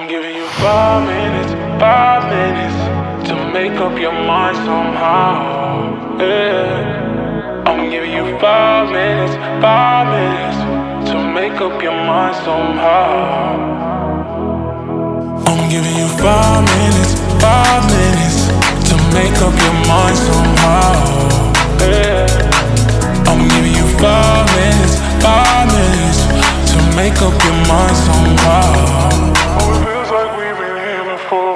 giving you 5 minutes to make up your mind somehow. Yeah. I'm giving you 5 minutes to make up your mind somehow. I'm giving you 5 minutes to make up your mind somehow. Yeah. I'm giving you 5 minutes to make up your mind somehow. Oh, it feels like we've been here before.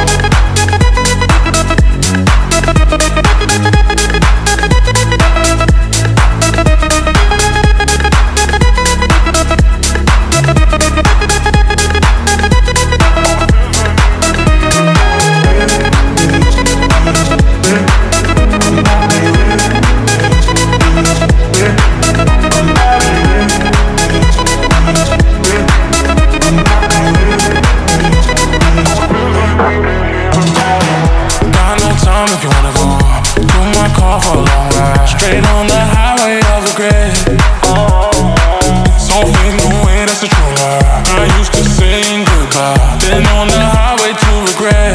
If you wanna go, do my car for a long ride, straight on the highway of regret. So fake, no way, that's a true lie. I used to sing goodbye, then on the highway to regret.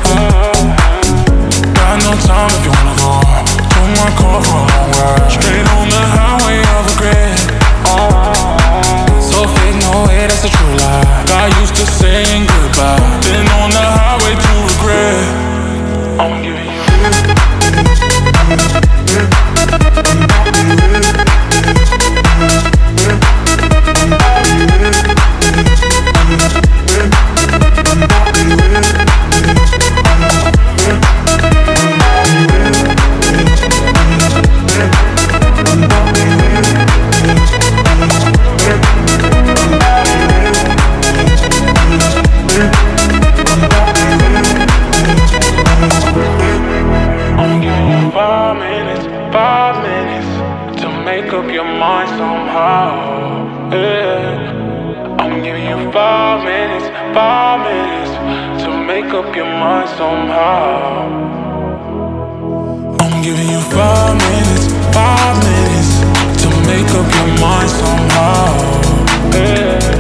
Got no time if you wanna go, do my car for a long ride, straight on the highway of regret. So fake, no way, that's a true lie. I used to sing goodbye, then on the highway to regret. I'm giving you five minutes to make up your mind somehow. Yeah. I'm giving you 5 minutes to make up your mind somehow. I'm giving you 5 minutes to make up your mind somehow. Yeah.